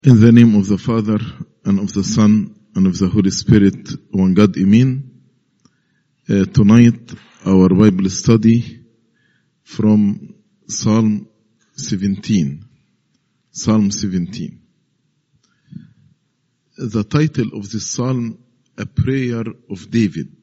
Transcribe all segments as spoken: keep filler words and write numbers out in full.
In the name of the Father, and of the Son, and of the Holy Spirit, one God, Amen. Uh, tonight, our Bible study from Psalm seventeen. Psalm seventeen. The title of this psalm, A Prayer of David.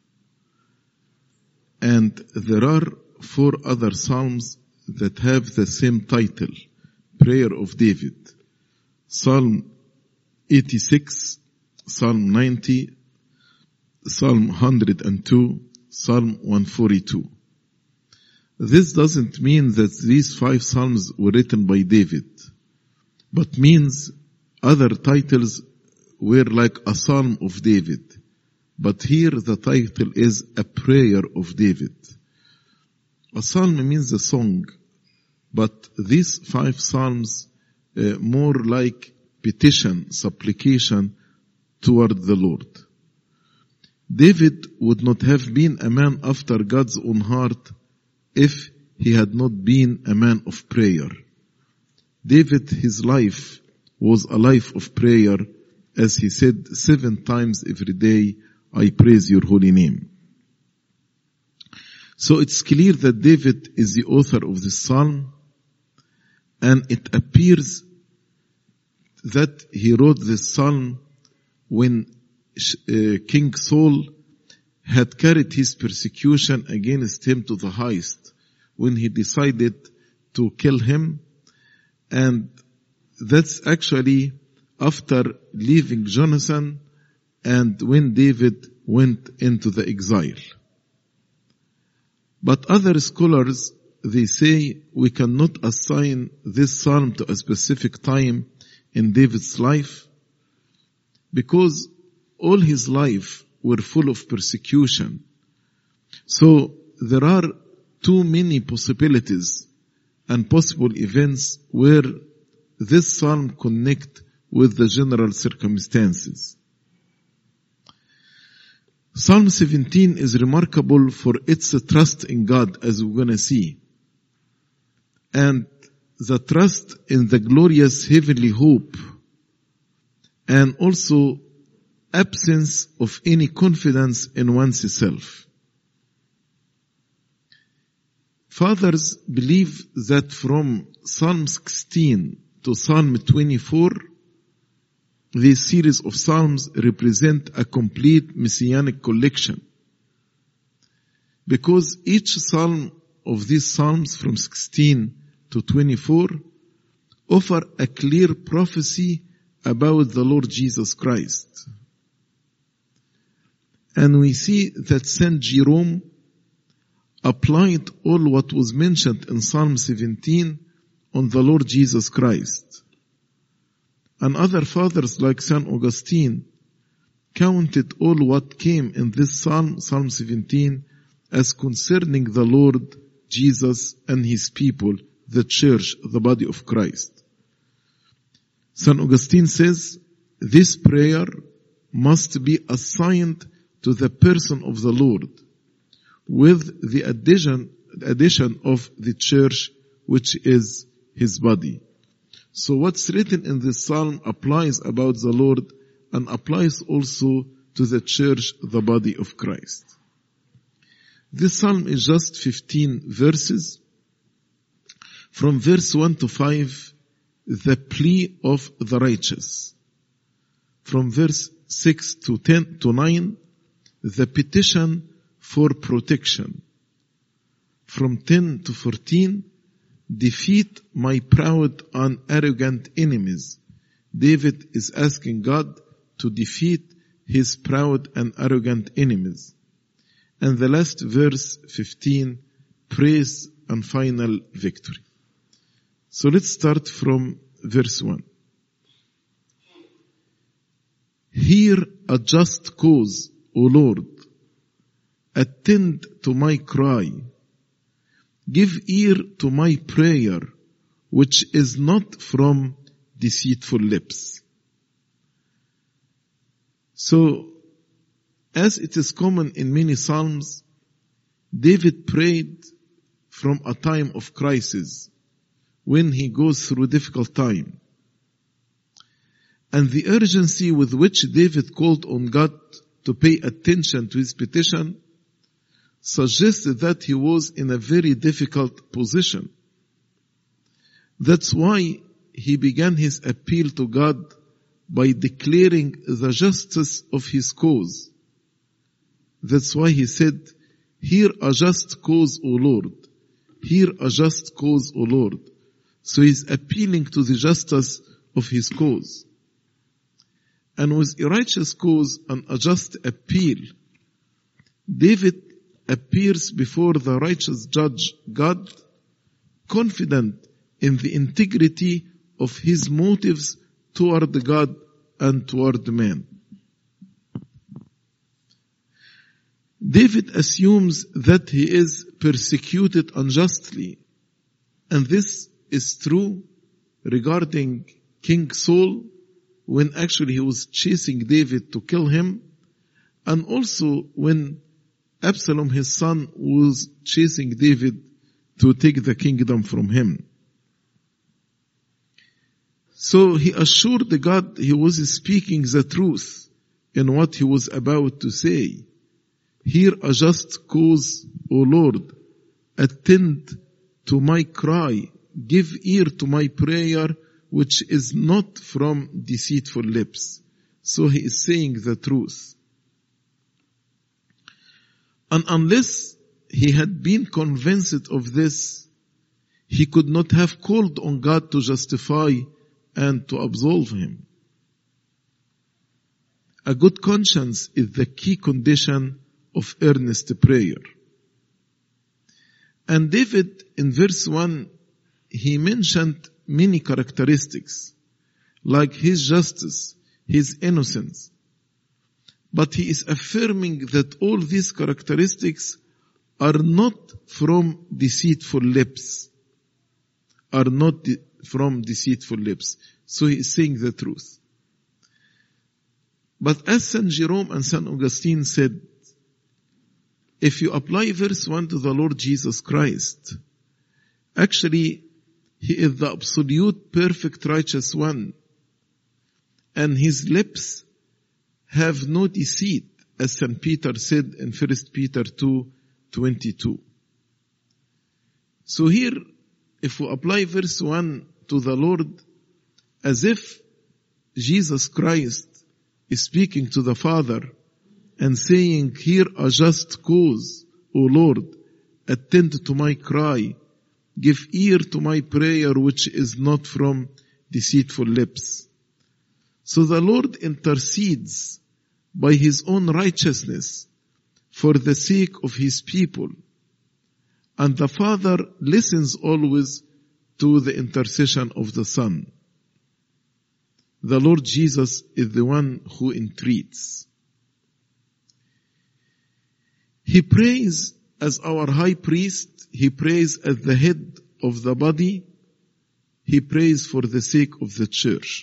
And there are four other psalms that have the same title, Prayer of David. Psalm eighty-six, Psalm ninety, Psalm one hundred two, Psalm one forty-two. This doesn't mean that these five psalms were written by David, but means other titles were like a psalm of David. But here the title is A Prayer of David. A psalm means a song, but these five psalms Uh, more like petition, supplication toward the Lord. David would not have been a man after God's own heart if he had not been a man of prayer. David, his life was a life of prayer, as he said seven times every day, I praise your holy name. So it's clear that David is the author of this psalm, and it appears that he wrote this psalm when uh, King Saul had carried his persecution against him to the highest, when he decided to kill him. And that's actually after leaving Jonathan and when David went into the exile. But other scholars, they say we cannot assign this psalm to a specific time in David's life, because all his life were full of persecution. So there are too many possibilities and possible events where this psalm connect with the general circumstances. Psalm seventeen is remarkable for its trust in God, as we're going to see, and the trust in the glorious heavenly hope, and also absence of any confidence in oneself. Fathers believe that from Psalm sixteen to Psalm twenty-four, this series of psalms represent a complete messianic collection, because each psalm of these psalms from sixteen to twenty-four offer a clear prophecy about the Lord Jesus Christ. And we see that Saint Jerome applied all what was mentioned in Psalm seventeen on the Lord Jesus Christ. And other fathers like Saint Augustine counted all what came in this psalm, Psalm seventeen, as concerning the Lord Jesus and his people, the church, the body of Christ. Saint Augustine says, this prayer must be assigned to the person of the Lord, with the addition, addition of the church, which is his body. So what's written in this psalm applies about the Lord and applies also to the church, the body of Christ. This psalm is just fifteen verses. From verse one to five, the plea of the righteous. From verse six to ten to nine, the petition for protection. From ten to fourteen, defeat my proud and arrogant enemies. David is asking God to defeat his proud and arrogant enemies. And the last verse, fifteen, praise and final victory. So let's start from verse one. Hear a just cause, O Lord. Attend to my cry. Give ear to my prayer, which is not from deceitful lips. So, as it is common in many psalms, David prayed from a time of crisis, when he goes through a difficult time. And the urgency with which David called on God to pay attention to his petition suggested that he was in a very difficult position. That's why he began his appeal to God by declaring the justice of his cause. That's why he said, "Hear a just cause, O Lord. Hear a just cause, O Lord." So he's appealing to the justice of his cause. And with a righteous cause and a just appeal, David appears before the righteous judge, God, confident in the integrity of his motives toward God and toward man. David assumes that he is persecuted unjustly, and this is true regarding King Saul, when actually he was chasing David to kill him, and also when Absalom, his son, was chasing David to take the kingdom from him. So he assured God he was speaking the truth in what he was about to say. "Hear a just cause, O Lord. Attend to my cry. Give ear to my prayer, which is not from deceitful lips." So he is saying the truth. And unless he had been convinced of this, he could not have called on God to justify and to absolve him. A good conscience is the key condition of earnest prayer. And David, in verse one, he mentioned many characteristics, like his justice, his innocence. But he is affirming that all these characteristics are not from deceitful lips, are not de- from deceitful lips. So he is saying the truth. But as Saint Jerome and Saint Augustine said, if you apply verse one to the Lord Jesus Christ, actually he is the absolute perfect righteous one, and his lips have no deceit, as Saint Peter said in First Peter two twenty-two. So here, if we apply verse one to the Lord, as if Jesus Christ is speaking to the Father and saying, "Hear a just cause, O Lord, attend to my cry, give ear to my prayer, which is not from deceitful lips." So the Lord intercedes by his own righteousness for the sake of his people, and the Father listens always to the intercession of the Son. The Lord Jesus is the one who entreats. He prays as our high priest. He prays as the head of the body. He prays for the sake of the church.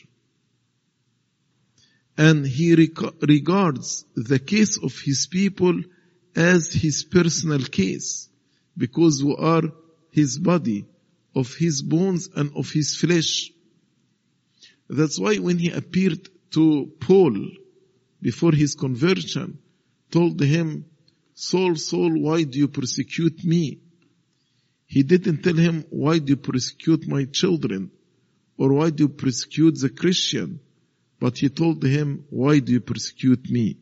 And he rec- regards the case of his people as his personal case, because we are his body, of his bones and of his flesh. That's why when he appeared to Paul before his conversion, told him, "Saul, Saul, why do you persecute me?" He didn't tell him, "Why do you persecute my children?" or "Why do you persecute the Christian?" But he told him, "Why do you persecute me?"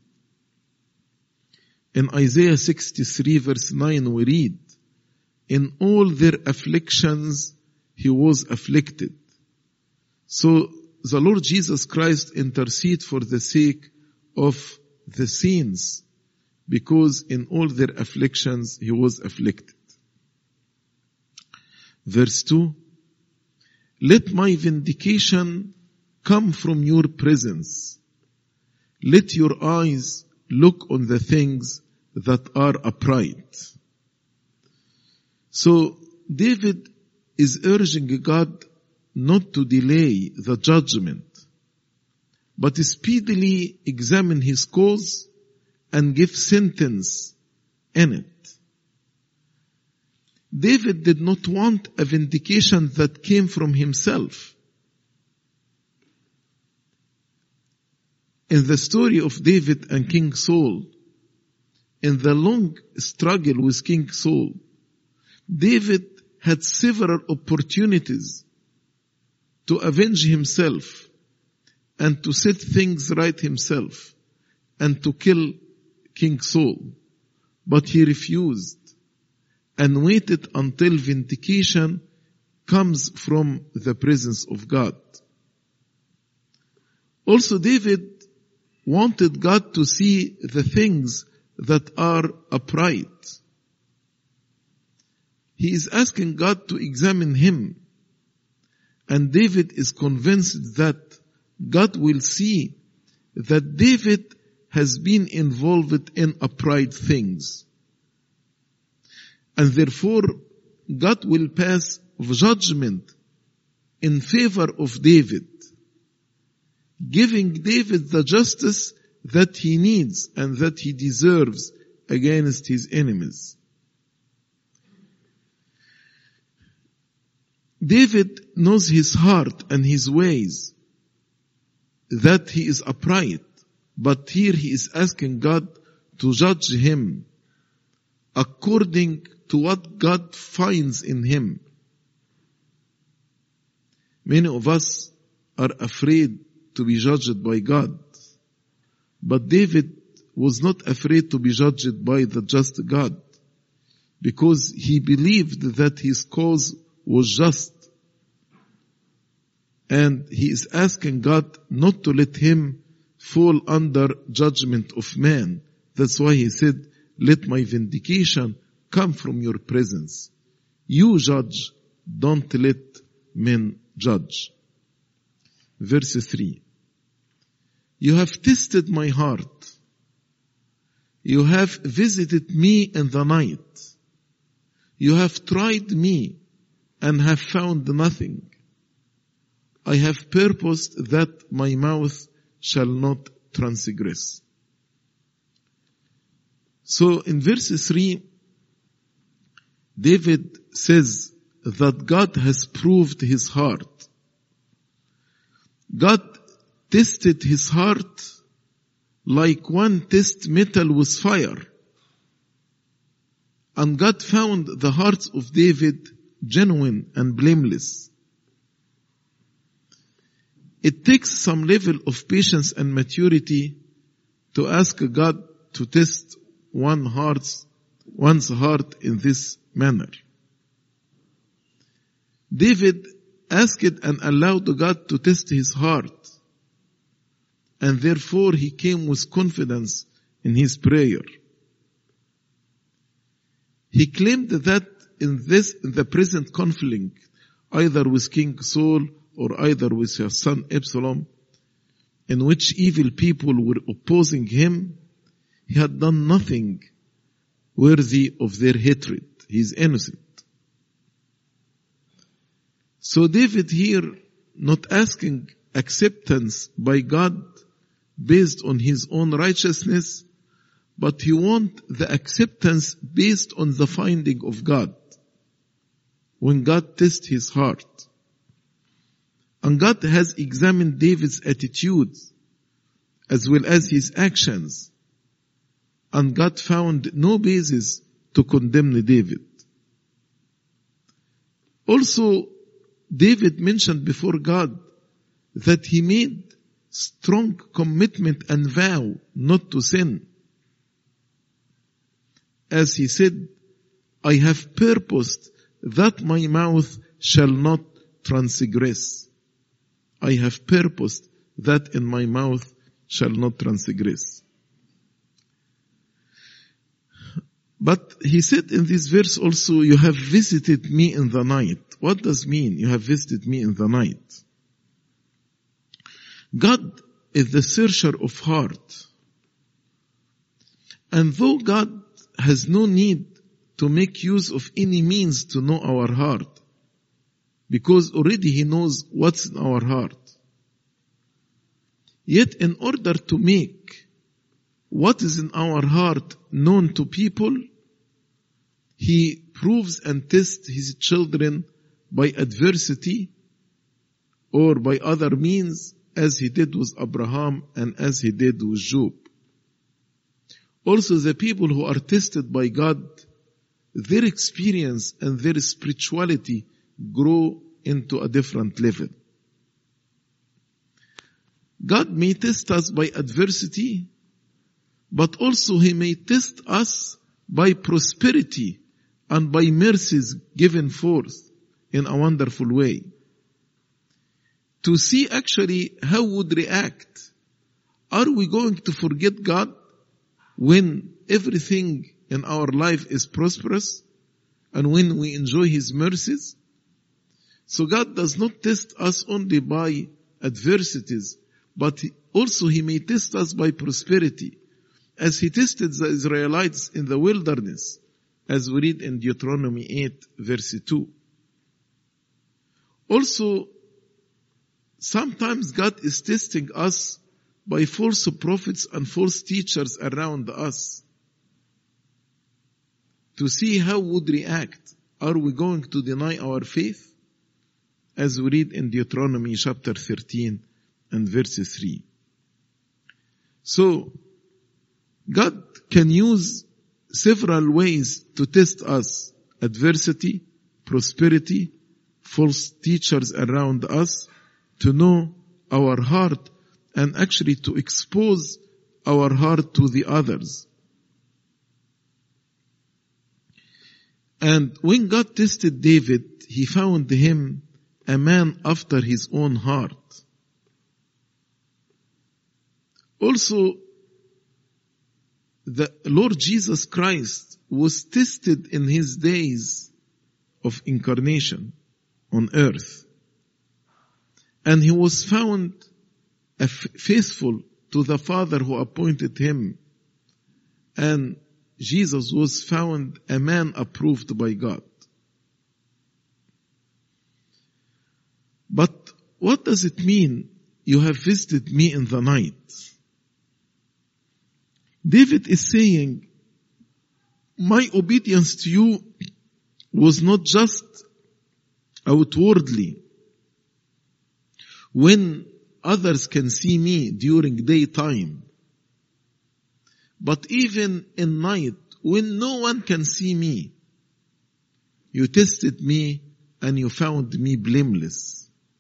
In Isaiah sixty-three verse nine we read, "In all their afflictions he was afflicted." So the Lord Jesus Christ intercedes for the sake of the saints, because in all their afflictions he was afflicted. Verse two, "Let my vindication come from your presence. Let your eyes look on the things that are upright." So David is urging God not to delay the judgment, but speedily examine his cause and give sentence in it. David did not want a vindication that came from himself. in the story of David and King Saul, in the long struggle with King Saul, David had several opportunities to avenge himself and to set things right himself and to kill King Saul. But he refused and waited until vindication comes from the presence of God. Also, David wanted God to see the things that are upright. He is asking God to examine him. And David is convinced that God will see that David has been involved in upright things. And therefore, God will pass judgment in favor of David, giving David the justice that he needs and that he deserves against his enemies. David knows his heart and his ways, that he is upright, but here he is asking God to judge him according to what God finds in him. Many of us are afraid to be judged by God, but David was not afraid to be judged by the just God, because he believed that his cause was just. And he is asking God not to let him fall under judgment of man. That's why he said, let my vindication come from your presence. You judge, don't let men judge. Verse three. You have tested my heart. You have visited me in the night. You have tried me and have found nothing. I have purposed that my mouth shall not transgress. So in verse three, David says that God has proved his heart. God tested his heart like one tests metal with fire. And God found the hearts of David genuine and blameless. It takes some level of patience and maturity to ask God to test one heart's, one's heart in this manner. David asked and allowed God to test his heart, and therefore he came with confidence in his prayer. He claimed that in this, in the present conflict, either with King Saul or either with his son Absalom, in which evil people were opposing him, he had done nothing worthy of their hatred. He is innocent. So David here, not asking acceptance by God based on his own righteousness, but he wants the acceptance based on the finding of God, when God tests his heart. And God has examined David's attitudes as well as his actions. And God found no basis to condemn David. Also, David mentioned before God that he made strong commitment and vow not to sin. As he said, I have purposed that my mouth shall not transgress. I have purposed that in my mouth shall not transgress. But he said in this verse also, you have visited me in the night. What does mean you have visited me in the night? God is the searcher of heart. And though God has no need to make use of any means to know our heart, because already he knows what's in our heart. Yet in order to make what is in our heart known to people, he proves and tests his children by adversity or by other means as he did with Abraham and as he did with Job. Also, the people who are tested by God, their experience and their spirituality grow into a different level. God may test us by adversity, but also He may test us by prosperity and by mercies given forth in a wonderful way. To see actually how we would react. Are we going to forget God when everything in our life is prosperous and when we enjoy His mercies? So God does not test us only by adversities, but also He may test us by prosperity, as He tested the Israelites in the wilderness, as we read in Deuteronomy eight, verse two. Also, sometimes God is testing us by false prophets and false teachers around us to see how we would react. Are we going to deny our faith? As we read in Deuteronomy chapter thirteen and verse three. So, God can use several ways to test us: adversity, prosperity, false teachers around us, to know our heart and actually to expose our heart to the others. And when God tested David, He found him a man after His own heart. Also, the Lord Jesus Christ was tested in His days of incarnation on earth. And He was found faithful to the Father who appointed Him. And Jesus was found a man approved by God. But what does it mean, you have visited me in the night? David is saying, my obedience to you was not just outwardly, when others can see me during daytime, but even in night, when no one can see me, you tested me and you found me blameless.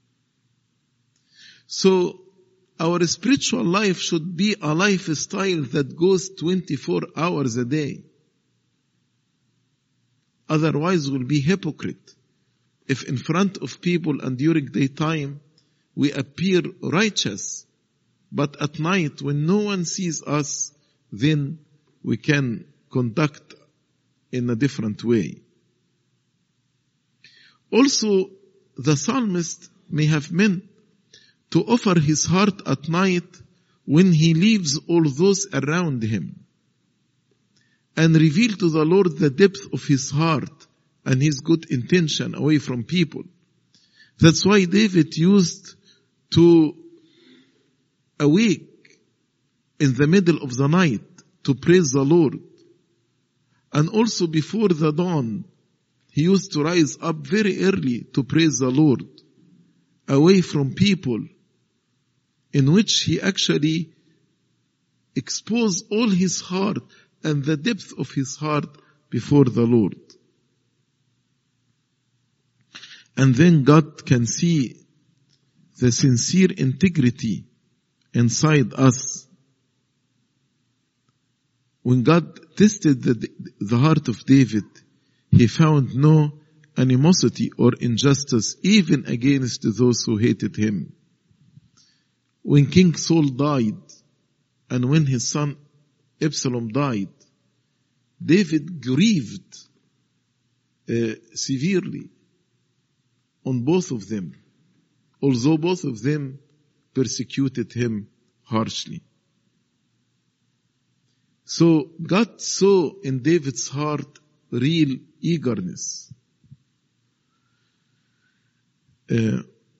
So, our spiritual life should be a lifestyle that goes twenty-four hours a day. Otherwise, we'll be hypocrite. If in front of people and during daytime, we appear righteous, but at night when no one sees us, then we can conduct in a different way. Also, the psalmist may have meant to offer his heart at night when he leaves all those around him and reveal to the Lord the depth of his heart and his good intention away from people. That's why David used to awake in the middle of the night to praise the Lord. And also before the dawn, he used to rise up very early to praise the Lord, away from people, in which he actually exposed all his heart and the depth of his heart before the Lord. And then God can see the sincere integrity inside us. When God tested the, the heart of David, He found no animosity or injustice even against those who hated him. When King Saul died and when his son Absalom died, David grieved uh, severely on both of them, although both of them persecuted him harshly. So God saw in David's heart real eagerness. Uh,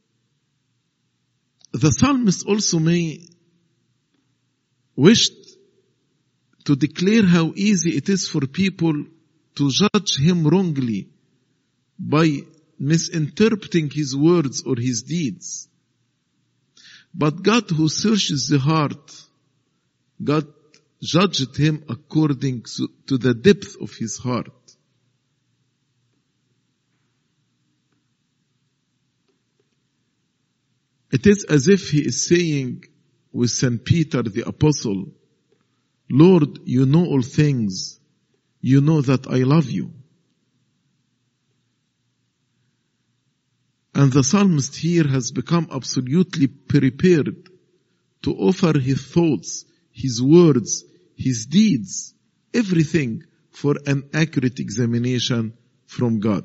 the psalmist also may wished to declare how easy it is for people to judge him wrongly by misinterpreting his words or his deeds. But God who searches the heart, God judged him according to the depth of his heart. It is as if he is saying with Saint Peter the Apostle, Lord, you know all things. You know that I love you. And the psalmist here has become absolutely prepared to offer his thoughts, his words, his deeds, everything for an accurate examination from God.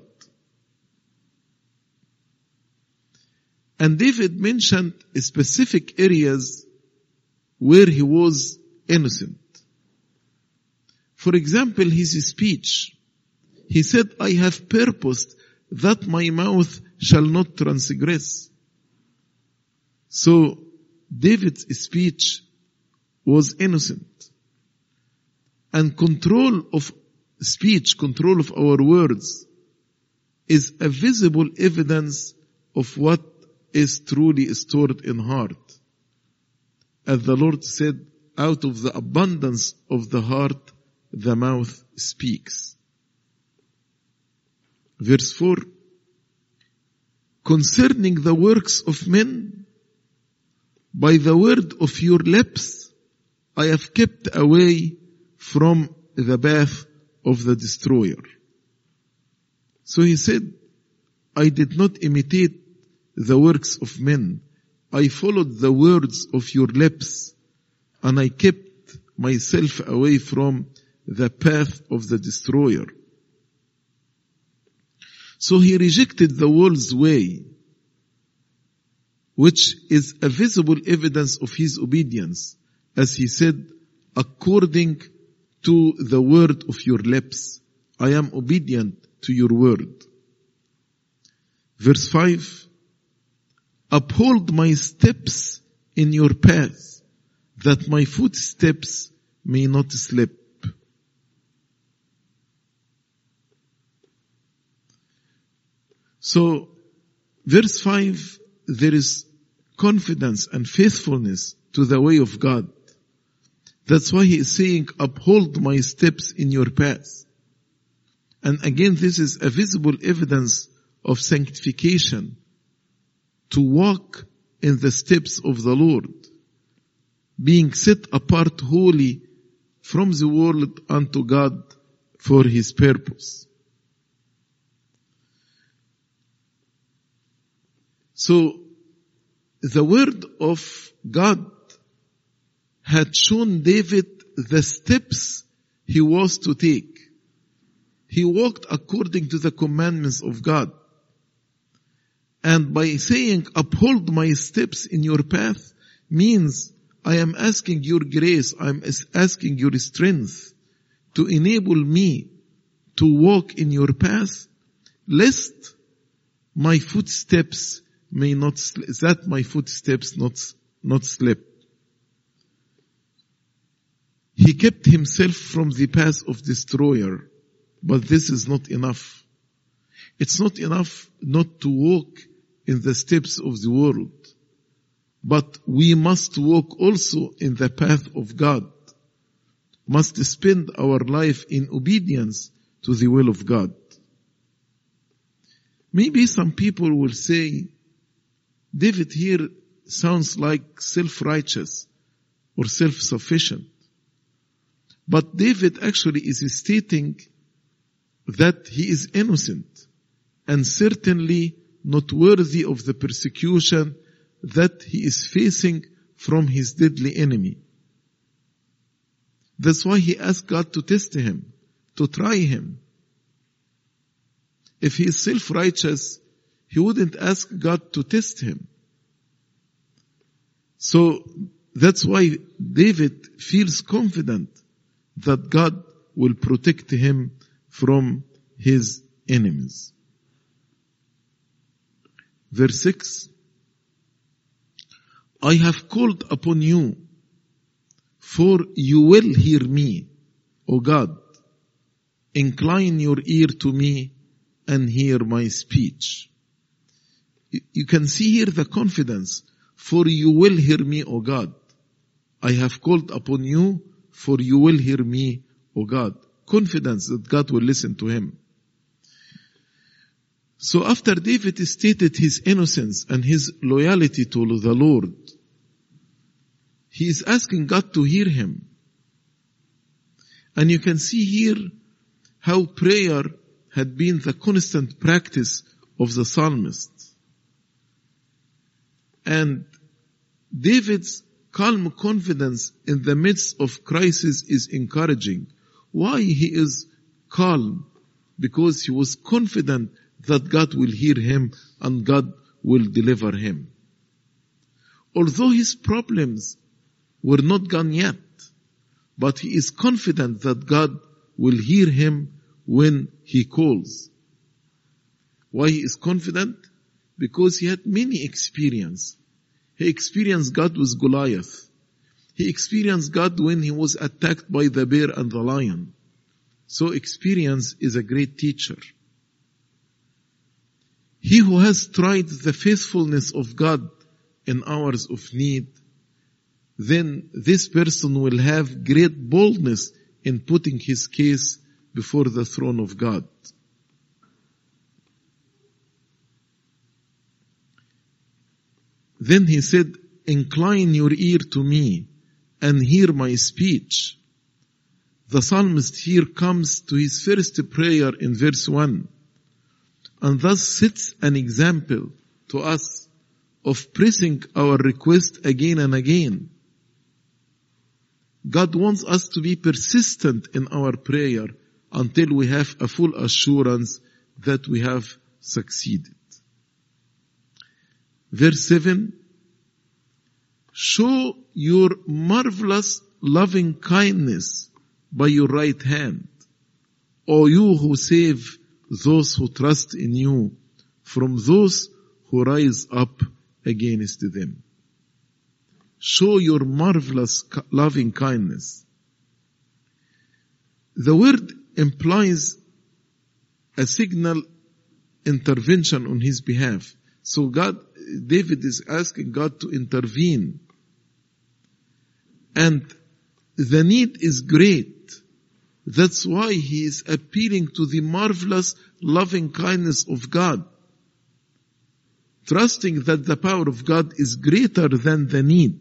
And David mentioned specific areas where he was innocent. For example, his speech. He said, I have purposed that my mouth shall not transgress. So David's speech was innocent. And control of speech, control of our words, is a visible evidence of what is truly stored in heart. As the Lord said, out of the abundance of the heart, the mouth speaks. Verse four, concerning the works of men, by the word of your lips, I have kept away from the path of the destroyer. So he said, I did not imitate the works of men. I followed the words of your lips, and I kept myself away from the path of the destroyer. So he rejected the world's way, which is a visible evidence of his obedience, as he said, according to the word of your lips, I am obedient to your word. Verse five, uphold my steps in your path, that my footsteps may not slip. So, verse five, there is confidence and faithfulness to the way of God. That's why he is saying, uphold my steps in your path. And again, this is a visible evidence of sanctification, to walk in the steps of the Lord, being set apart wholly from the world unto God for his purpose. So, the word of God had shown David the steps he was to take. He walked according to the commandments of God. And by saying, uphold my steps in your path, means I am asking your grace, I am asking your strength to enable me to walk in your path, lest my footsteps may not, that my footsteps not, not slip. He kept himself from the path of destroyer, but this is not enough. It's not enough not to walk in the steps of the world, but we must walk also in the path of God, must spend our life in obedience to the will of God. Maybe some people will say, David here sounds like self-righteous or self-sufficient. But David actually is stating that he is innocent and certainly not worthy of the persecution that he is facing from his deadly enemy. That's why he asked God to test him, to try him. If he is self-righteous, he wouldn't ask God to test him. So that's why David feels confident that God will protect him from his enemies. Verse six, I have called upon you, for you will hear me, O God. Incline your ear to me and hear my speech. You can see here the confidence. for you will hear me, O God. I have called upon you, for you will hear me, O God. Confidence that God will listen to him. So after David stated his innocence and his loyalty to the Lord, he is asking God to hear him. And you can see here how prayer had been the constant practice of the psalmist. And David's calm confidence in the midst of crisis is encouraging. Why he is calm? Because he was confident that God will hear him and God will deliver him. Although his problems were not gone yet, but he is confident that God will hear him when he calls. Why he is confident? Because he had many experience. He experienced God with Goliath. He experienced God when he was attacked by the bear and the lion. So experience is a great teacher. He who has tried the faithfulness of God in hours of need, then this person will have great boldness in putting his case before the throne of God. Then he said, incline your ear to me and hear my speech. The psalmist here comes to his first prayer in verse one, and thus sets an example to us of pressing our request again and again. God wants us to be persistent in our prayer until we have a full assurance that we have succeeded. Verse seven, show your marvelous loving kindness by your right hand, O you who save those who trust in you from those who rise up against them. Show your marvelous loving kindness. The word implies a signal intervention on his behalf. So God, David is asking God to intervene. And the need is great. That's why he is appealing to the marvelous loving kindness of God, trusting that the power of God is greater than the need.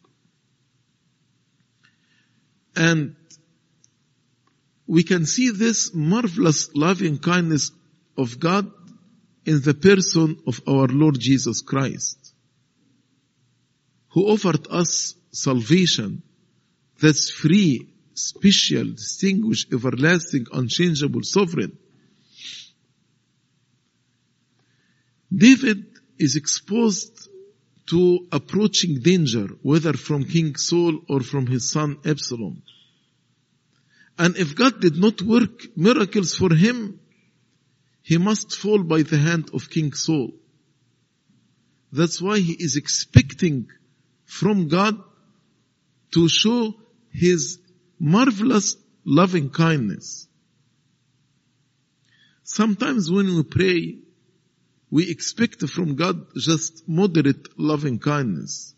And we can see this marvelous loving kindness of God in the person of our Lord Jesus Christ, who offered us salvation that's free, special, distinguished, everlasting, unchangeable, sovereign. David is exposed to approaching danger, whether from King Saul or from his son Absalom. And if God did not work miracles for him, he must fall by the hand of King Saul. That's why he is expecting from God to show his marvelous loving kindness. Sometimes when we pray, we expect from God just moderate loving kindness.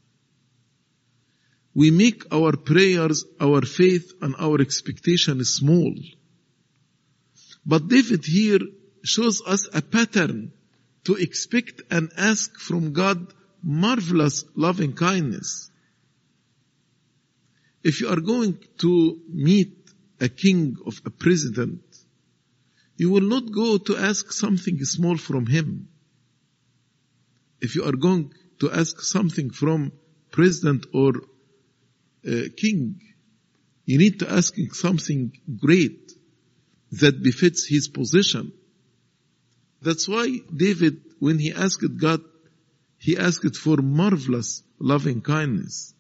We make our prayers, our faith, and our expectation small. But David here shows us a pattern to expect and ask from God marvelous loving kindness. If you are going to meet a king or a president, you will not go to ask something small from him. If you are going to ask something from president or uh, king, you need to ask something great that befits his position. That's why David, when he asked God, he asked for marvelous loving kindness.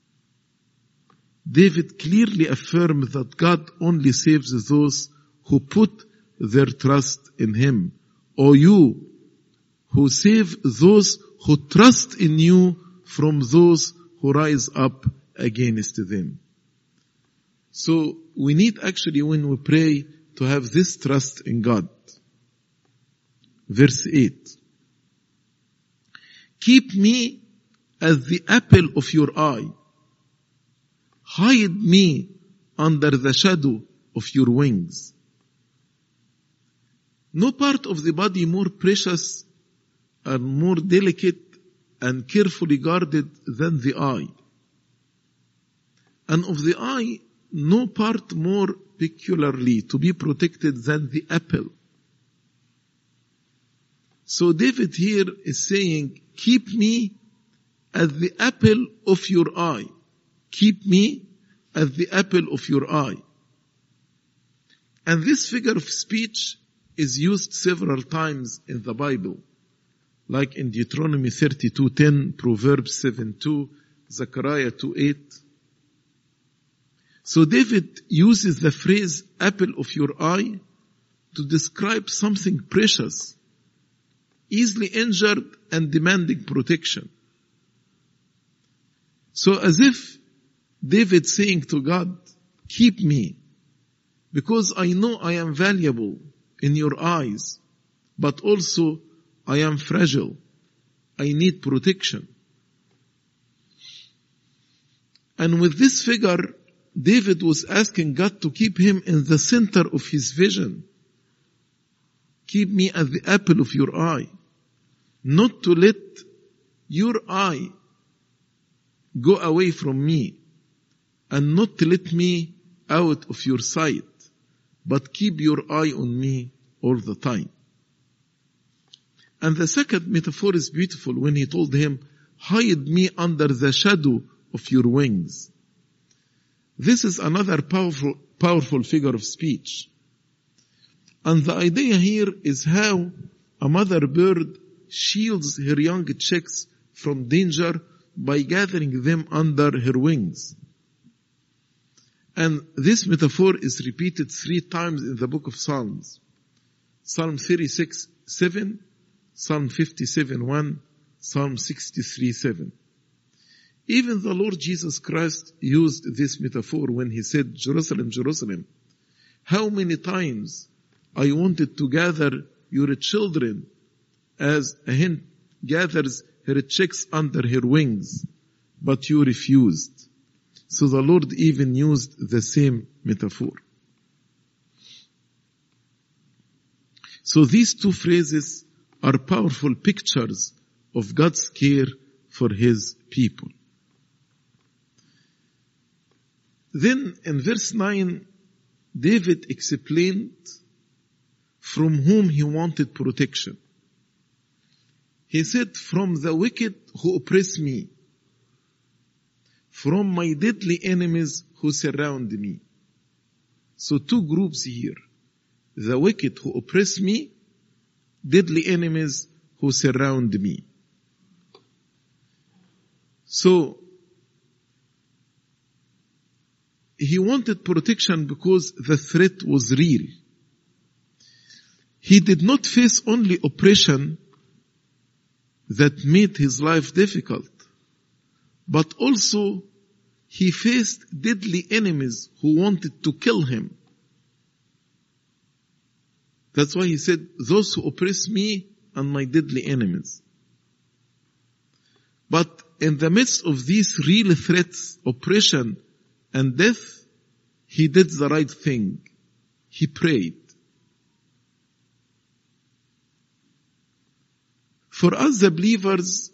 David clearly affirmed that God only saves those who put their trust in him. O you who save those who trust in you from those who rise up against them. So we need actually, when we pray, to have this trust in God. Verse eight. Keep me as the apple of your eye. Hide me under the shadow of your wings. No part of the body more precious and more delicate and carefully guarded than the eye. And of the eye, no part more peculiarly to be protected than the apple. So David here is saying, keep me as the apple of your eye. Keep me as the apple of your eye. And this figure of speech is used several times in the Bible, like in Deuteronomy thirty-two ten, Proverbs seven two, Zechariah two eight. So David uses the phrase apple of your eye to describe something precious, easily injured and demanding protection. So as if David saying to God, keep me, because I know I am valuable in your eyes, but also I am fragile. I need protection. And with this figure, David was asking God to keep him in the center of his vision. Keep me as the apple of your eye. Not to let your eye go away from me, and not to let me out of your sight, but keep your eye on me all the time. And the second metaphor is beautiful when he told him, hide me under the shadow of your wings. This is another powerful, powerful figure of speech. And the idea here is how a mother bird shields her young chicks from danger by gathering them under her wings. And this metaphor is repeated three times in the book of Psalms. Psalm thirty-six seven, Psalm fifty-seven one, Psalm sixty-three seven. Even the Lord Jesus Christ used this metaphor when he said, Jerusalem, Jerusalem, how many times I wanted to gather your children as a hen gathers her chicks under her wings, but you refused. So the Lord even used the same metaphor. So these two phrases are powerful pictures of God's care for his people. Then in verse nine, David explained from whom he wanted protection. He said, from the wicked who oppress me, from my deadly enemies who surround me. So two groups here. The wicked who oppress me, deadly enemies who surround me. So, he wanted protection because the threat was real. He did not face only oppression that made his life difficult, but also he faced deadly enemies who wanted to kill him. That's why he said, those who oppress me and my deadly enemies. But in the midst of these real threats, oppression and death, he did the right thing. He prayed. For us the believers,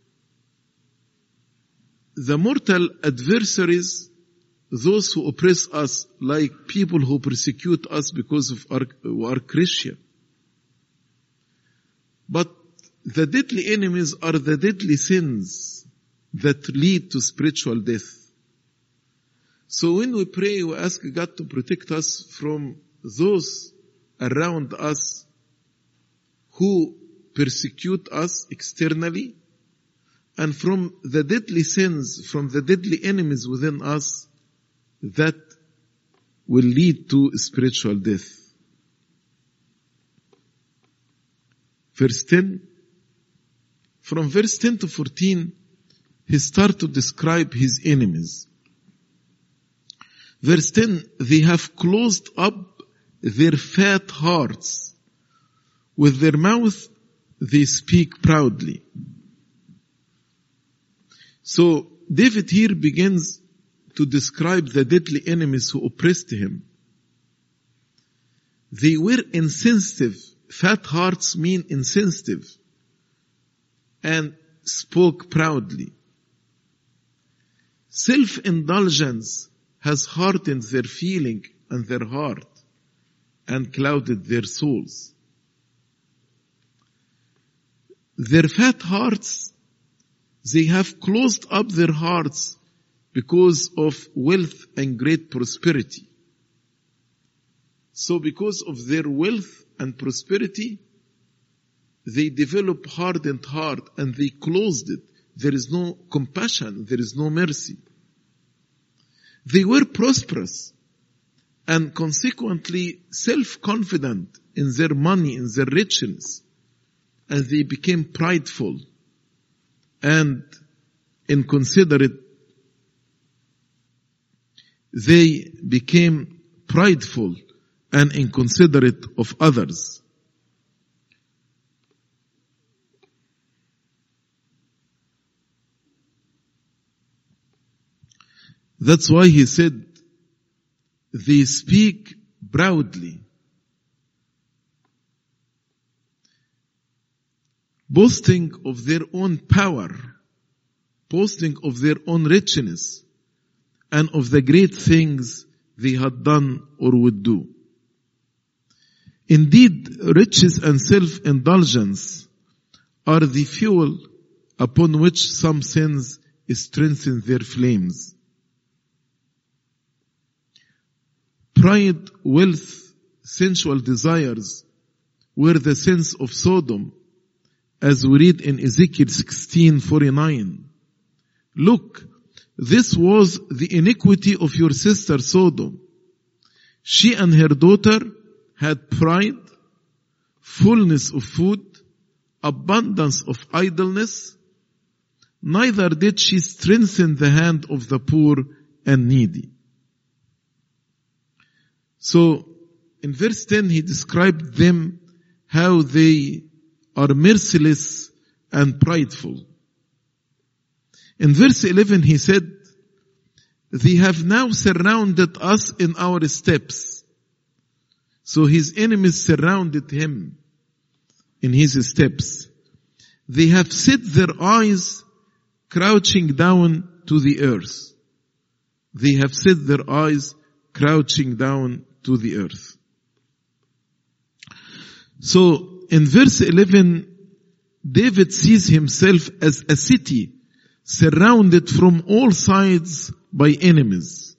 the mortal adversaries, those who oppress us, like people who persecute us because of our, we are Christian. But the deadly enemies are the deadly sins that lead to spiritual death. So when we pray, we ask God to protect us from those around us who persecute us externally, and from the deadly sins, from the deadly enemies within us that will lead to spiritual death. Verse ten. From verse ten to fourteen, he starts to describe his enemies. Verse ten, they have closed up their fat hearts. With their mouth, they speak proudly. So David here begins to describe the deadly enemies who oppressed him. They were insensitive. Fat hearts mean insensitive. And spoke proudly. Self-indulgence has hardened their feeling and their heart and clouded their souls. Their fat hearts, they have closed up their hearts because of wealth and great prosperity. So because of their wealth and prosperity, they develop hardened heart and they closed it. There is no compassion, there is no mercy. They were prosperous and consequently self-confident in their money, in their riches, and they became prideful and inconsiderate. They became prideful and inconsiderate of others. That's why he said, they speak proudly, boasting of their own power, boasting of their own richness, and of the great things they had done or would do. Indeed, riches and self-indulgence are the fuel upon which some sins strengthen their flames. Pride, wealth, sensual desires were the sins of Sodom, as we read in Ezekiel sixteen forty-nine. Look, this was the iniquity of your sister Sodom. She and her daughter had pride, fullness of food, abundance of idleness. Neither did she strengthen the hand of the poor and needy. So, in verse ten, he described them how they are merciless and prideful. In verse eleven, he said, they have now surrounded us in our steps. So his enemies surrounded him in his steps. They have set their eyes crouching down to the earth. They have set their eyes crouching down to the earth. So in verse eleven, David sees himself as a city surrounded from all sides by enemies.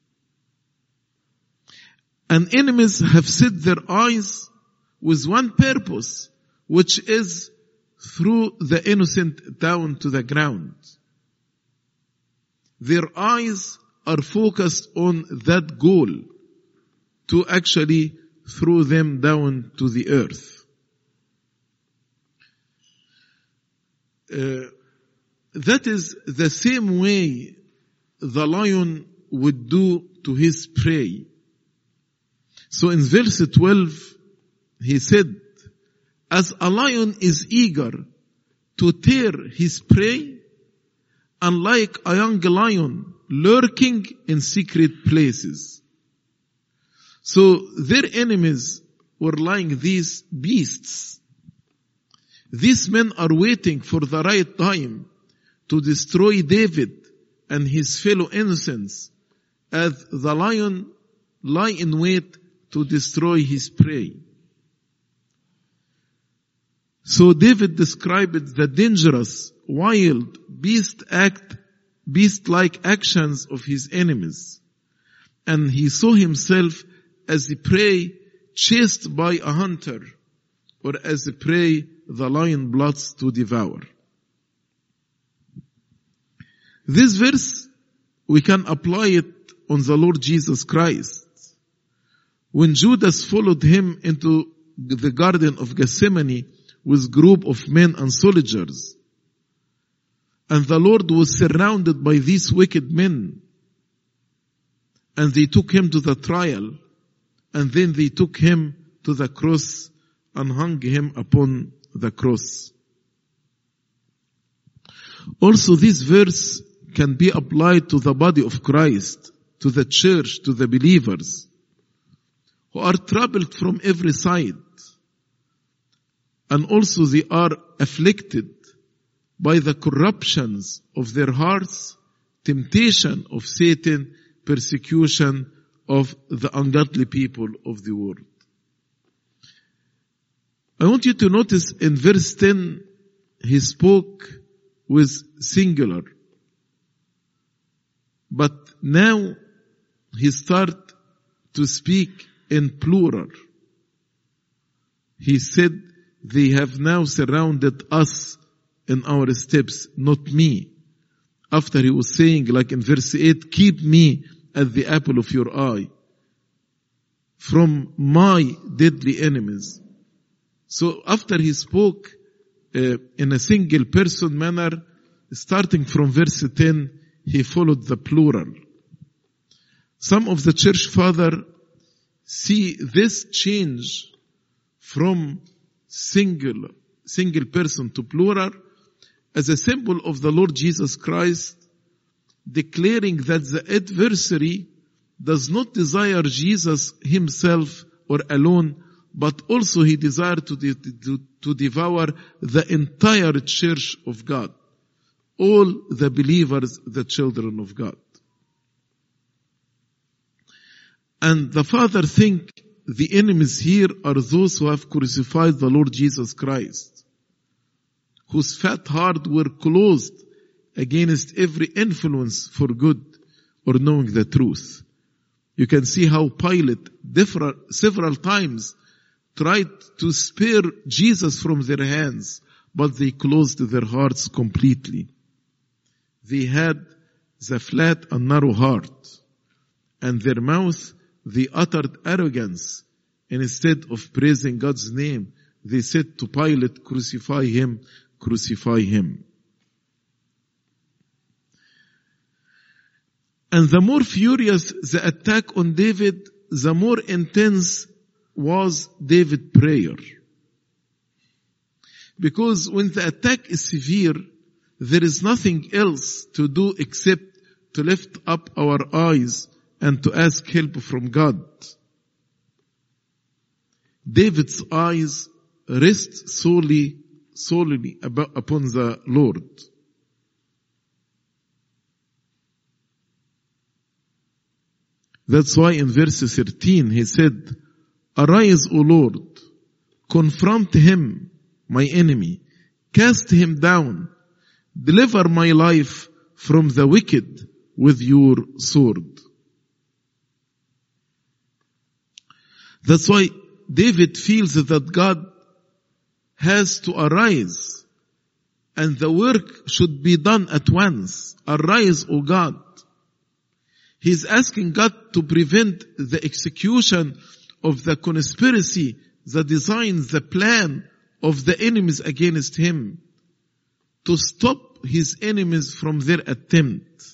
And enemies have set their eyes with one purpose, which is throw the innocent down to the ground. Their eyes are focused on that goal, to actually throw them down to the earth. Uh, that is the same way the lion would do to his prey. So in verse twelve, he said, as a lion is eager to tear his prey, and like a young lion lurking in secret places. So their enemies were like these beasts. These men are waiting for the right time to destroy David and his fellow innocents, as the lion lie in wait to destroy his prey. So David described the dangerous, wild, beast act, beast-like actions of his enemies. And he saw himself as a prey chased by a hunter, or as a prey the lion plots to devour. This verse, we can apply it on the Lord Jesus Christ. When Judas followed him into the Garden of Gethsemane with a group of men and soldiers, and the Lord was surrounded by these wicked men, and they took him to the trial, and then they took him to the cross and hung him upon the cross. Also, this verse can be applied to the body of Christ, to the church, to the believers who are troubled from every side. And also they are afflicted by the corruptions of their hearts, temptation of Satan, persecution of the ungodly people of the world. I want you to notice in verse ten, he spoke with singular. But now he start to speak in plural. He said, they have now surrounded us in our steps, not me. After he was saying, like in verse eight, keep me as the apple of your eye from my deadly enemies. So after he spoke uh, in a single person manner, starting from verse ten, he followed the plural. Some of the church father see this change from single, single person to plural as a symbol of the Lord Jesus Christ, declaring that the adversary does not desire Jesus himself or alone, but also he desires to, de- to, to devour the entire church of God. All the believers, the children of God. And the Father think the enemies here are those who have crucified the Lord Jesus Christ, whose fat heart were closed against every influence for good or knowing the truth. You can see how Pilate different, several times tried to spare Jesus from their hands, but they closed their hearts completely. They had the flat and narrow heart, and their mouth, they uttered arrogance. And instead of praising God's name, they said to Pilate, crucify him, crucify him. And the more furious the attack on David, the more intense was David's prayer. Because when the attack is severe, there is nothing else to do except to lift up our eyes and to ask help from God. David's eyes rest solely, solely upon the Lord. That's why in verse thirteen he said, arise, O Lord, confront him, my enemy, cast him down, deliver my life from the wicked with your sword. That's why David feels that God has to arise and the work should be done at once. Arise, O God. He's asking God to prevent the execution of the conspiracy, the design, the plan of the enemies against him, to stop his enemies from their attempt.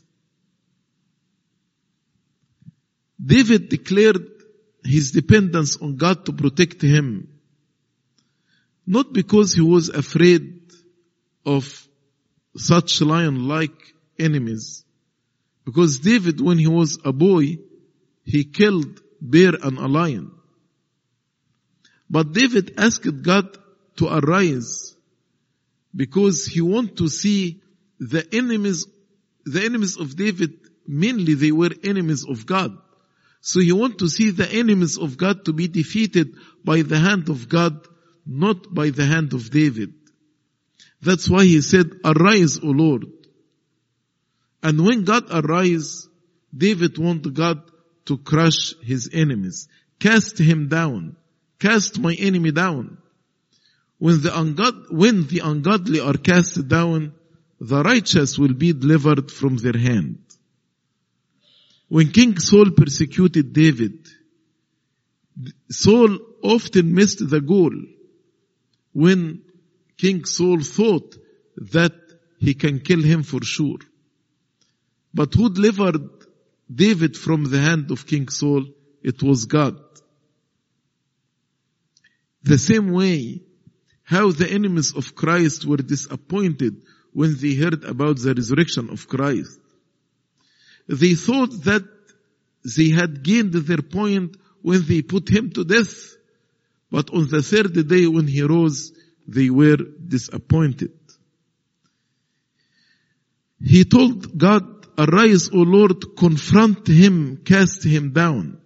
David declared his dependence on God to protect him, not because he was afraid of such lion-like enemies. Because David, when he was a boy, he killed bear and a lion. But David asked God to arise because he wanted to see the enemies, the enemies of David, mainly they were enemies of God. So he wanted to see the enemies of God to be defeated by the hand of God, not by the hand of David. That's why he said, arise, O Lord. And when God arise, David wanted God to crush his enemies. Cast him down. Cast my enemy down. When the, ungod- when the ungodly are cast down, the righteous will be delivered from their hand. When King Saul persecuted David, Saul often missed the goal when King Saul thought that he can kill him for sure. But who delivered David from the hand of King Saul? It was God. The same way how the enemies of Christ were disappointed when they heard about the resurrection of Christ. They thought that they had gained their point when they put him to death. But on the third day when he rose, they were disappointed. He told God, arise, O Lord, confront him, cast him down.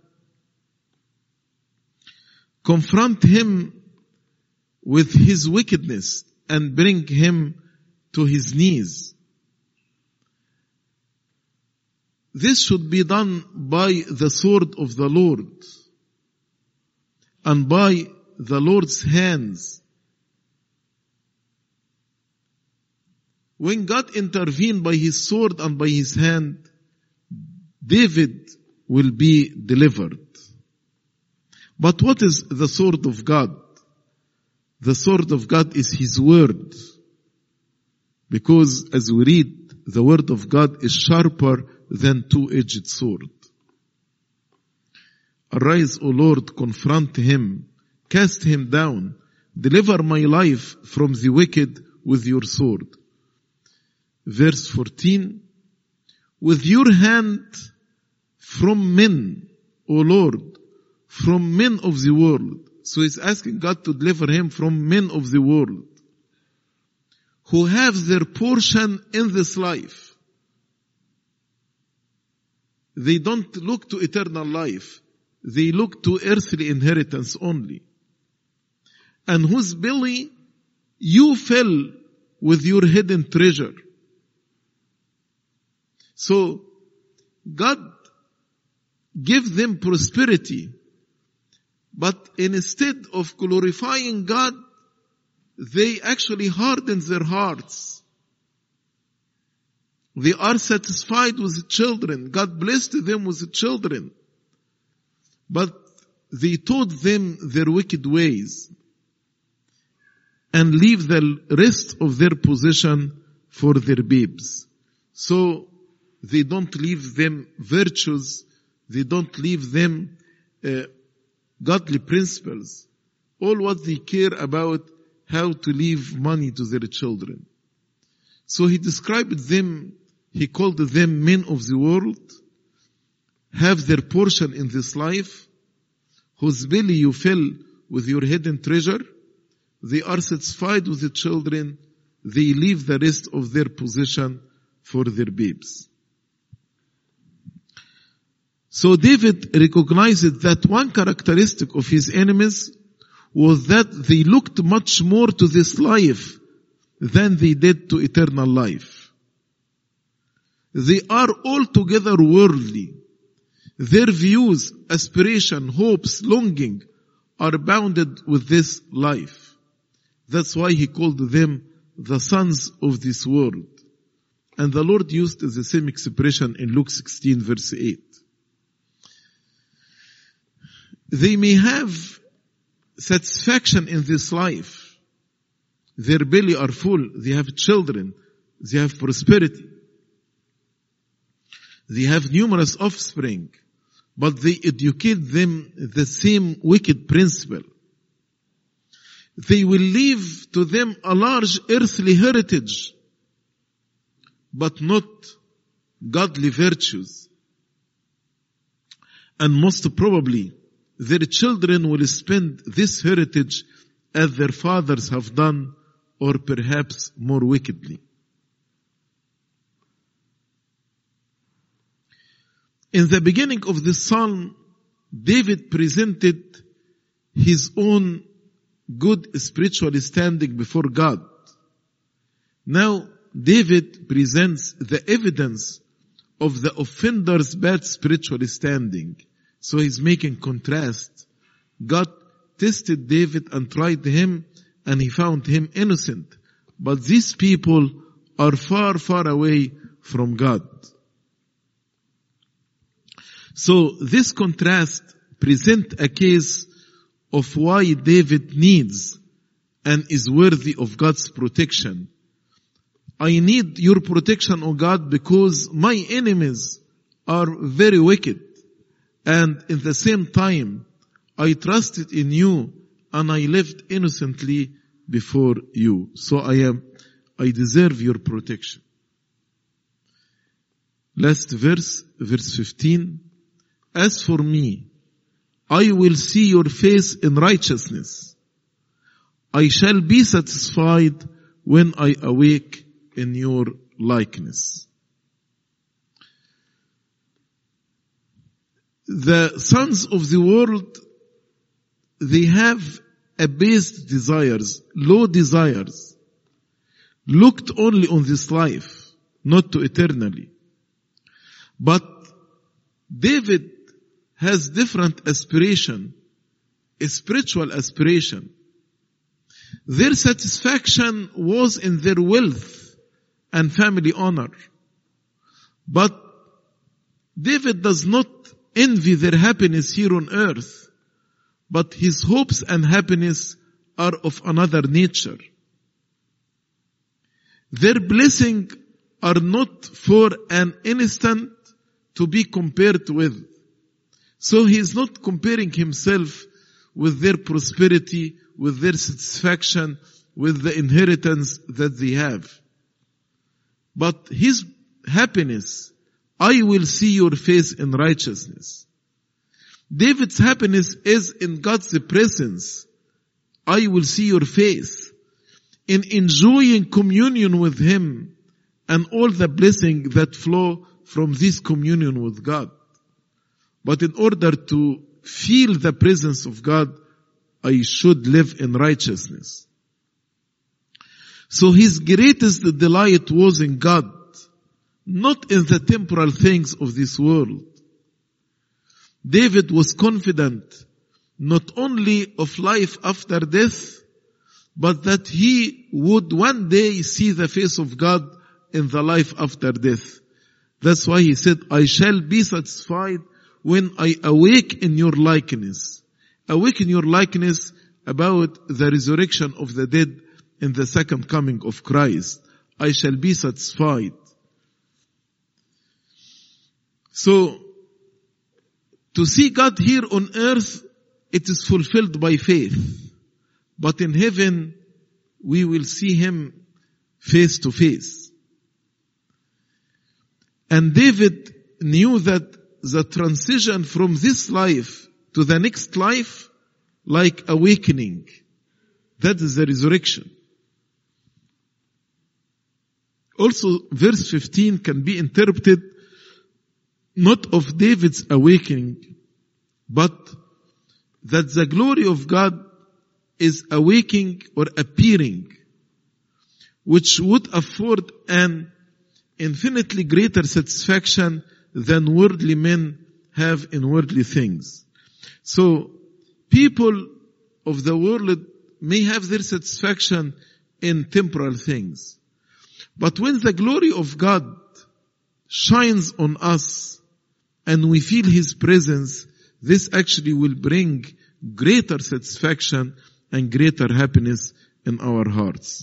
Confront him with his wickedness and bring him to his knees. This should be done by the sword of the Lord and by the Lord's hands. When God intervened by his sword and by his hand, David will be delivered. But what is the sword of God? The sword of God is his word. Because as we read, the word of God is sharper than two-edged sword. Arise, O Lord, confront him, cast him down, deliver my life from the wicked with your sword. Verse fourteen, with your hand from men, O Lord, from men of the world. So he's asking God to deliver him from men of the world, who have their portion in this life. They don't look to eternal life. They look to earthly inheritance only. And whose belly you fill with your hidden treasure. So, God gave them prosperity. But instead of glorifying God, they actually hardened their hearts. They are satisfied with children. God blessed them with children. But they taught them their wicked ways and leave the rest of their possession for their babes. So they don't leave them virtues. They don't leave them uh, godly principles. All what they care about, how to leave money to their children. So he described them, he called them men of the world, have their portion in this life, whose belly you fill with your hidden treasure. They are satisfied with the children. They leave the rest of their possession for their babes. So David recognized that one characteristic of his enemies was that they looked much more to this life than they did to eternal life. They are altogether worldly. Their views, aspiration, hopes, longing are bounded with this life. That's why he called them the sons of this world. And the Lord used the same expression in Luke sixteen verse eight. They may have satisfaction in this life. Their belly are full. They have children. They have prosperity. They have numerous offspring. But they educate them the same wicked principle. They will leave to them a large earthly heritage, but not godly virtues. And most probably, their children will spend this heritage as their fathers have done, or perhaps more wickedly. In the beginning of this psalm, David presented his own good spiritual standing before God. Now, David presents the evidence of the offender's bad spiritual standing. So he's making contrast. God tested David and tried him, and he found him innocent. But these people are far, far away from God. So this contrast presents a case of why David needs and is worthy of God's protection. I need your protection, O God, because my enemies are very wicked. And in the same time, I trusted in you and I lived innocently before you. So I am, I deserve your protection. Last verse, verse fifteen. As for me, I will see your face in righteousness. I shall be satisfied when I awake in your likeness. The sons of the world, they have abased desires, low desires, looked only on this life, not to eternally. But David has different aspiration, a spiritual aspiration. Their satisfaction was in their wealth and family honor. But David does not envy their happiness here on earth, but his hopes and happiness are of another nature. Their blessing are not for an instant to be compared with. So he is not comparing himself with their prosperity, with their satisfaction, with the inheritance that they have. But his happiness, I will see your face in righteousness. David's happiness is in God's presence. I will see your face. In enjoying communion with Him and all the blessing that flow from this communion with God. But in order to feel the presence of God, I should live in righteousness. So his greatest delight was in God, not in the temporal things of this world. David was confident not only of life after death, but that he would one day see the face of God in the life after death. That's why he said, I shall be satisfied when I awake in your likeness. Awake in your likeness about the resurrection of the dead in the second coming of Christ. I shall be satisfied. So, to see God here on earth, it is fulfilled by faith. But in heaven, we will see Him face to face. And David knew that the transition from this life to the next life, like awakening, that is the resurrection. Also, verse fifteen can be interpreted not of David's awakening, but that the glory of God is awaking or appearing, which would afford an infinitely greater satisfaction than worldly men have in worldly things. So, people of the world may have their satisfaction in temporal things. But when the glory of God shines on us and we feel His presence, this actually will bring greater satisfaction and greater happiness in our hearts.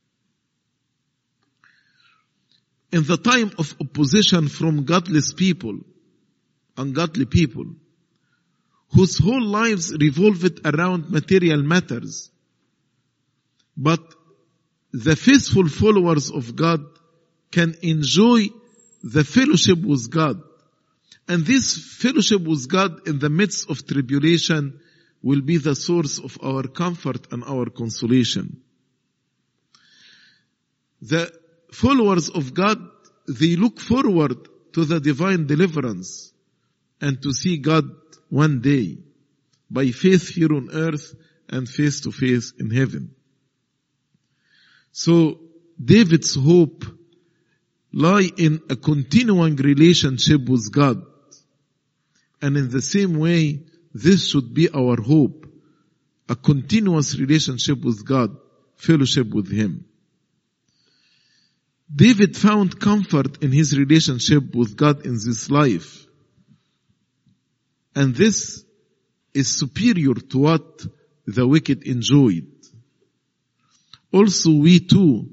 In the time of opposition from godless people, ungodly people, whose whole lives revolved around material matters, but the faithful followers of God can enjoy the fellowship with God. And this fellowship with God in the midst of tribulation will be the source of our comfort and our consolation. The followers of God, they look forward to the divine deliverance and to see God one day by faith here on earth and face to face in heaven. So David's hope lie in a continuing relationship with God. And in the same way, this should be our hope, a continuous relationship with God, fellowship with Him. David found comfort in his relationship with God in this life. And this is superior to what the wicked enjoyed. Also, we too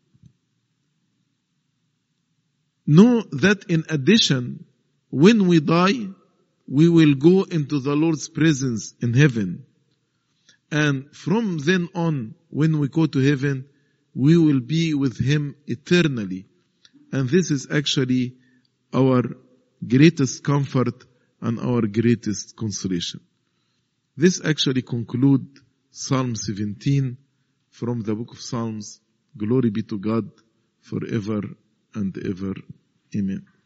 know that in addition, when we die, we will go into the Lord's presence in heaven. And from then on, when we go to heaven, we will be with him eternally. And this is actually our greatest comfort and our greatest consolation. This actually concludes Psalm seventeen from the book of Psalms. Glory be to God forever and ever. Amen.